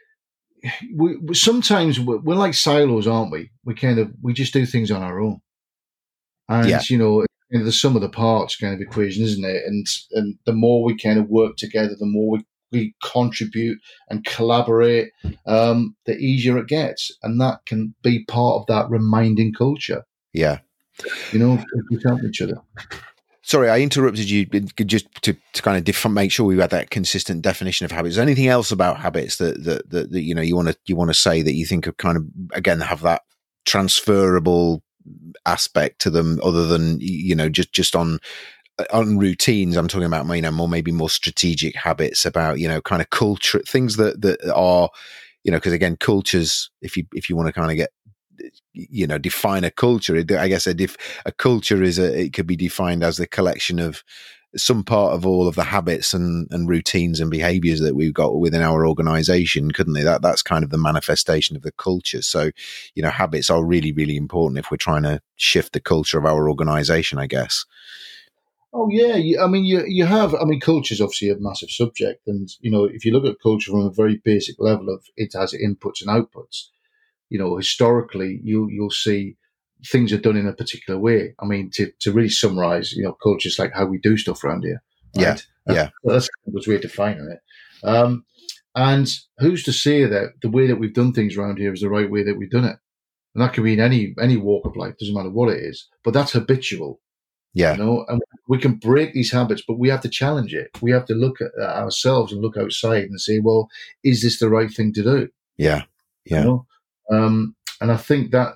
Sometimes we're like silos, aren't we? We just do things on our own, and the sum of the parts kind of equation, isn't it? And the more we kind of work together, the more we contribute and collaborate, the easier it gets, and that can be part of that reminding culture. Yeah, we help each other. Sorry, I interrupted you just to kind of make sure we had that consistent definition of habits. Is there anything else about habits that you want to say that you think of kind of, again, have that transferable aspect to them, other than just on routines? I'm talking about maybe more strategic habits, about kind of culture, things that are because again, cultures, if you want to kind of get define a culture. I guess a culture it could be defined as the collection of some part of all of the habits and routines and behaviors that we've got within our organization, couldn't they? That's kind of the manifestation of the culture. So, habits are really, really important if we're trying to shift the culture of our organization, I guess. Oh yeah, you have. Culture is obviously a massive subject, and if you look at culture from a very basic level of it has inputs and outputs. Historically, you'll see things are done in a particular way. To really summarize, culture is like how we do stuff around here. Right? Yeah. That's the way of defining it. And who's to say that the way that we've done things around here is the right way that we've done it? And that can be in any walk of life, doesn't matter what it is. But that's habitual. Yeah. And we can break these habits, but we have to challenge it. We have to look at ourselves and look outside and say, well, is this the right thing to do? Yeah. And I think that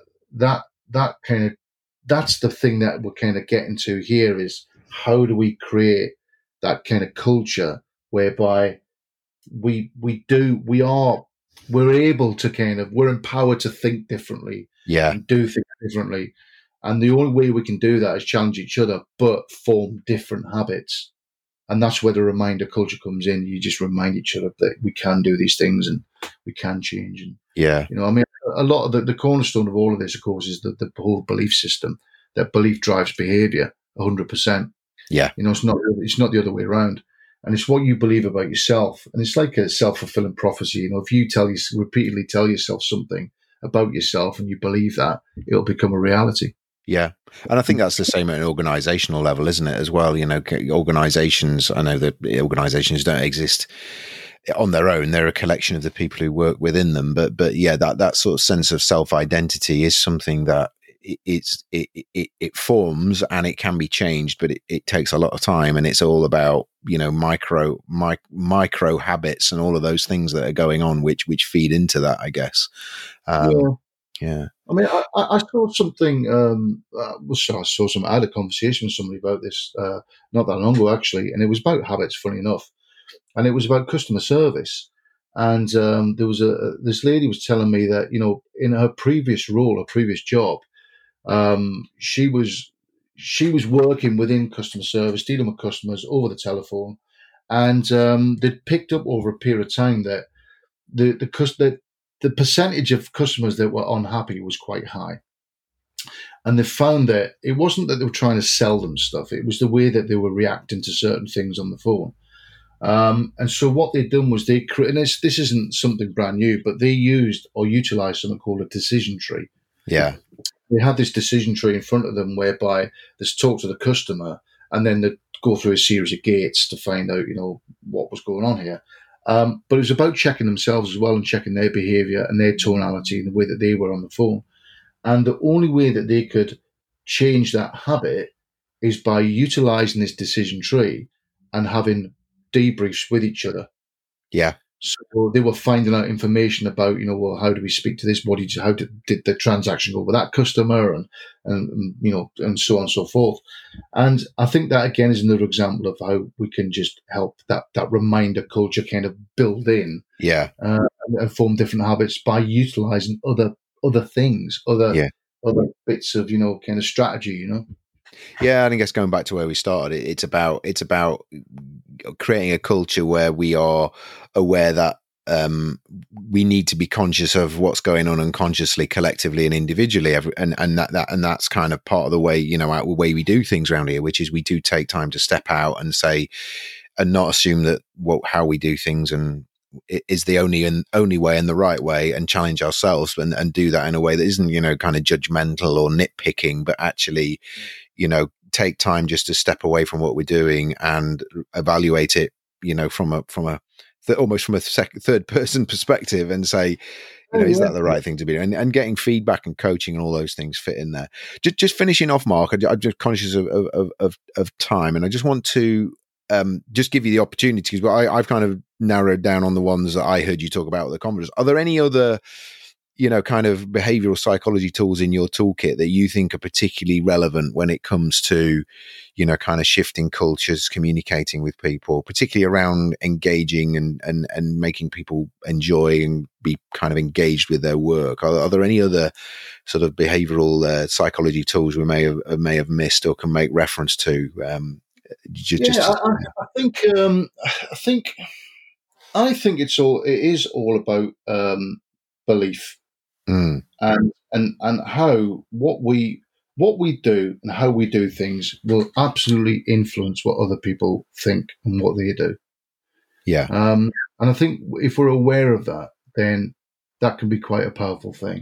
that's the thing that we're kind of getting to here is how do we create that kind of culture whereby we're able to we're empowered to think differently, and do things differently. And the only way we can do that is challenge each other, but form different habits. And that's where the reminder culture comes in. You just remind each other that we can do these things and we can change. And a lot of the cornerstone of all of this, of course, is the whole belief system. That belief drives behavior 100%. Yeah. It's not the other way around. And it's what you believe about yourself. And it's like a self-fulfilling prophecy. If you repeatedly tell yourself something about yourself and you believe that, it'll become a reality. Yeah. And I think that's the same at an organizational level, isn't it, as well? Organizations, I know that organizations don't exist on their own. They're a collection of the people who work within them. But yeah, that sort of sense of self-identity is something that it forms and it can be changed, but it takes a lot of time, and it's all about, micro habits and all of those things that are going on, which feed into that, I guess. Yeah. I saw something. I had a conversation with somebody about this not that long ago, actually, and it was about habits. Funny enough, and it was about customer service. And there was this lady was telling me that in her previous role, her previous job, she was working within customer service, dealing with customers over the telephone, and they'd picked up over a period of time that the percentage of customers that were unhappy was quite high. And they found that it wasn't that they were trying to sell them stuff. It was the way that they were reacting to certain things on the phone. And so what they'd done was and this isn't something brand new, but they used or utilized something called a decision tree. Yeah. They had this decision tree in front of them whereby they talk to the customer and then they'd go through a series of gates to find out, what was going on here. But it was about checking themselves as well and checking their behavior and their tonality and the way that they were on the phone. And the only way that they could change that habit is by utilizing this decision tree and having debriefs with each other. Yeah. So they were finding out information about, how do we speak to this? How did the transaction go with that customer, and so on and so forth. And I think that again is another example of how we can just help that reminder culture kind of build in, and form different habits by utilizing other things, other bits of kind of strategy, Yeah, I think it's going back to where we started. It's about creating a culture where we are aware that we need to be conscious of what's going on unconsciously, collectively, and individually, and that's kind of part of the way the way we do things around here, which is we do take time to step out and say, and not assume that how we do things and is the only way and the right way, and challenge ourselves and do that in a way that isn't kind of judgmental or nitpicking, but actually take time just to step away from what we're doing and evaluate it from a almost from a third person perspective and say, is that the right thing to be doing? And getting feedback and coaching and all those things fit in there. Just finishing off, Mark, I'm just conscious of time, and I just want to just give you the opportunity, because I've kind of narrowed down on the ones that I heard you talk about at the conference. Are there any other kind of behavioral psychology tools in your toolkit that you think are particularly relevant when it comes to, kind of shifting cultures, communicating with people, particularly around engaging and making people enjoy and be kind of engaged with their work? Are there any other sort of behavioral psychology tools we may have missed or can make reference to? I think it is all about belief. Mm. And how what we do and how we do things will absolutely influence what other people think and what they do. Yeah. And I think if we're aware of that, then that can be quite a powerful thing.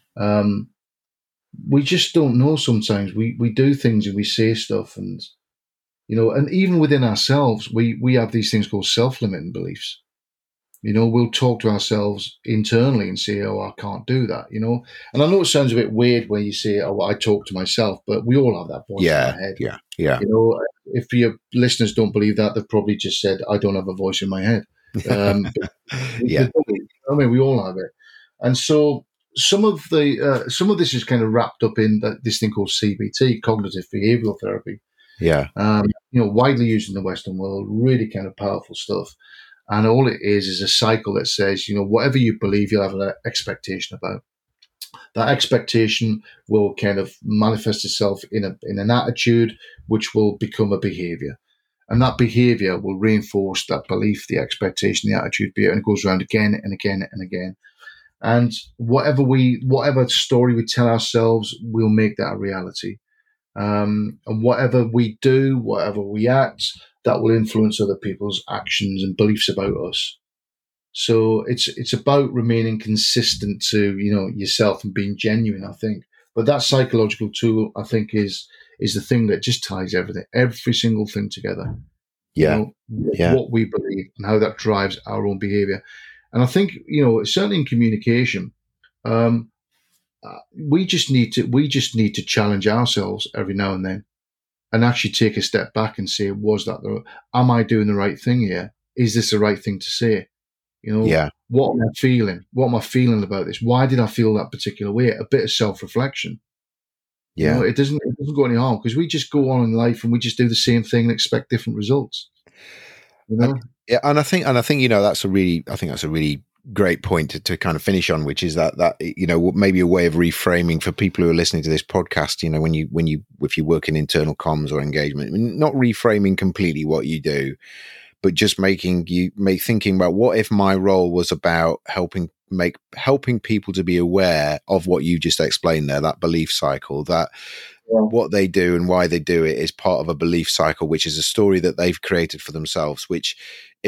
We just don't know sometimes. We do things and we say stuff, and and even within ourselves, we have these things called self-limiting beliefs. We'll talk to ourselves internally and say, "Oh, I can't do that," And I know it sounds a bit weird when you say, "Oh, I talk to myself," but we all have that voice in our head. Yeah. If your listeners don't believe that, they've probably just said, "I don't have a voice in my head." Yeah. I mean, we all have it, and so some of this is kind of wrapped up in this thing called CBT, cognitive behavioral therapy. Yeah. Widely used in the Western world, really kind of powerful stuff. And all it is a cycle that says, whatever you believe, you'll have an expectation about. That expectation will kind of manifest itself in an attitude, which will become a behavior. And that behavior will reinforce that belief, the expectation, the attitude, and it goes around again and again and again. And whatever story we tell ourselves, we'll make that a reality. And whatever we do, whatever we act, that will influence other people's actions and beliefs about us. So it's about remaining consistent to yourself and being genuine, I think. But that psychological tool, I think, is the thing that just ties every single thing together. Yeah. What we believe and how that drives our own behavior. And I think certainly in communication, we just need to challenge ourselves every now and then, and actually take a step back and say, am I doing the right thing here? Is this the right thing to say? What am I feeling? What am I feeling about this? Why did I feel that particular way? A bit of self-reflection. Yeah. It doesn't go any harm, because we just go on in life and we just do the same thing and expect different results. And I think that's a really great point to kind of finish on, which is that maybe a way of reframing for people who are listening to this podcast, if you work in internal comms or engagement, not reframing completely what you do, but just thinking about, what if my role was about helping people to be aware of what you just explained there, that belief cycle, that what they do and why they do it is part of a belief cycle, which is a story that they've created for themselves. Which,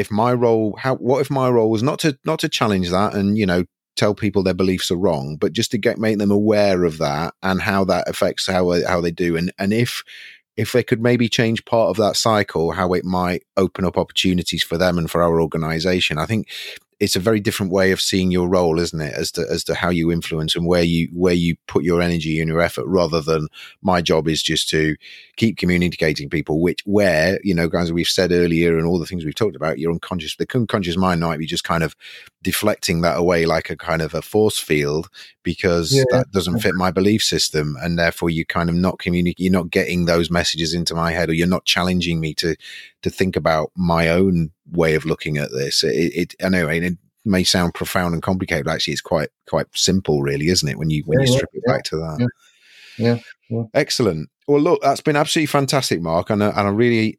what if my role was not to challenge that and tell people their beliefs are wrong, but just to make them aware of that and how that affects how they do, and if they could maybe change part of that cycle, how it might open up opportunities for them and for our organization. I think it's a very different way of seeing your role, isn't it, as to how you influence and where you put your energy and your effort, rather than my job is just to keep communicating people, where guys, we've said earlier, and all the things we've talked about, the unconscious mind might be just kind of deflecting that away like a kind of a force field, because that doesn't fit my belief system, and therefore you kind of not communicate, you're not getting those messages into my head, or you're not challenging me to think about my own way of looking at this. I know it may sound profound and complicated, but actually it's quite simple, really, isn't it, when you strip it back to that? Yeah. Excellent. Well, look, that's been absolutely fantastic, Mark, and I really,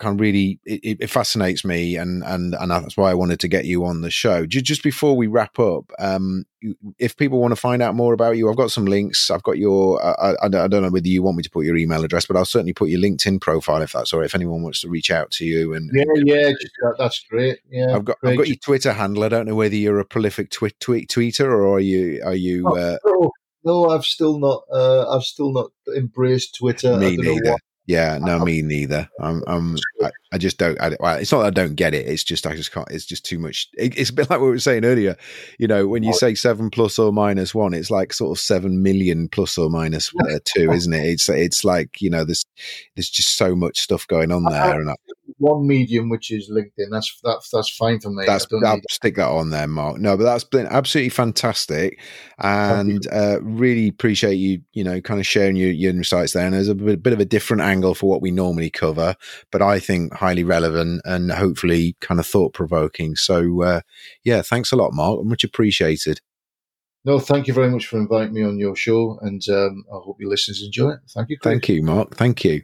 it fascinates me, and that's why I wanted to get you on the show. Just before we wrap up, if people want to find out more about you, I've got some links. I've got your, I don't know whether you want me to put your email address, but I'll certainly put your LinkedIn profile, if that's all right, if anyone wants to reach out to you. That's great. Yeah, I've got your Twitter handle. I don't know whether you're a prolific tweeter, or are you? No, I've still not embraced Twitter. Me neither. Yeah, no, me neither. I just don't. It's not that I don't get it. It's just I just can't. It's just too much. It's a bit like what we were saying earlier. When you say 7 ± 1, it's like sort of 7 million ± 2, isn't it? It's like there's just so much stuff going on there. one medium, which is LinkedIn. That's fine for me. I'll stick that on there, Mark. No, but that's been absolutely fantastic, and really appreciate you kind of sharing your insights there. And there's a bit of a different angle for what we normally cover, but I think highly relevant and hopefully kind of thought provoking. So, thanks a lot, Mark. Much appreciated. No, thank you very much for inviting me on your show, and I hope your listeners enjoy it. Thank you, Chris. Thank you, Mark. Thank you.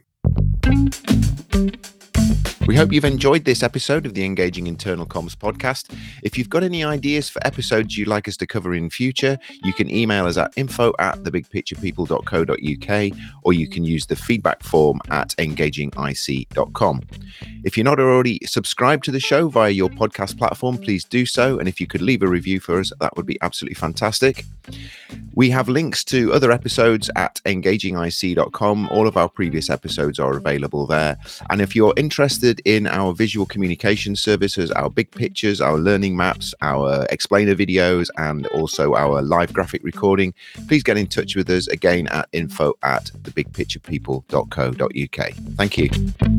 We hope you've enjoyed this episode of the Engaging Internal Comms podcast. If you've got any ideas for episodes you'd like us to cover in future, you can email us at info@thebigpicturepeople.co.uk, or you can use the feedback form at engagingic.com. If you're not already subscribed to the show via your podcast platform, please do so. And if you could leave a review for us, that would be absolutely fantastic. We have links to other episodes at engagingic.com. All of our previous episodes are available there. And if you're interested in our visual communication services, our big pictures, our learning maps, our explainer videos, and also our live graphic recording, please get in touch with us again at info@thebigpicturepeople.co.uk. Thank you.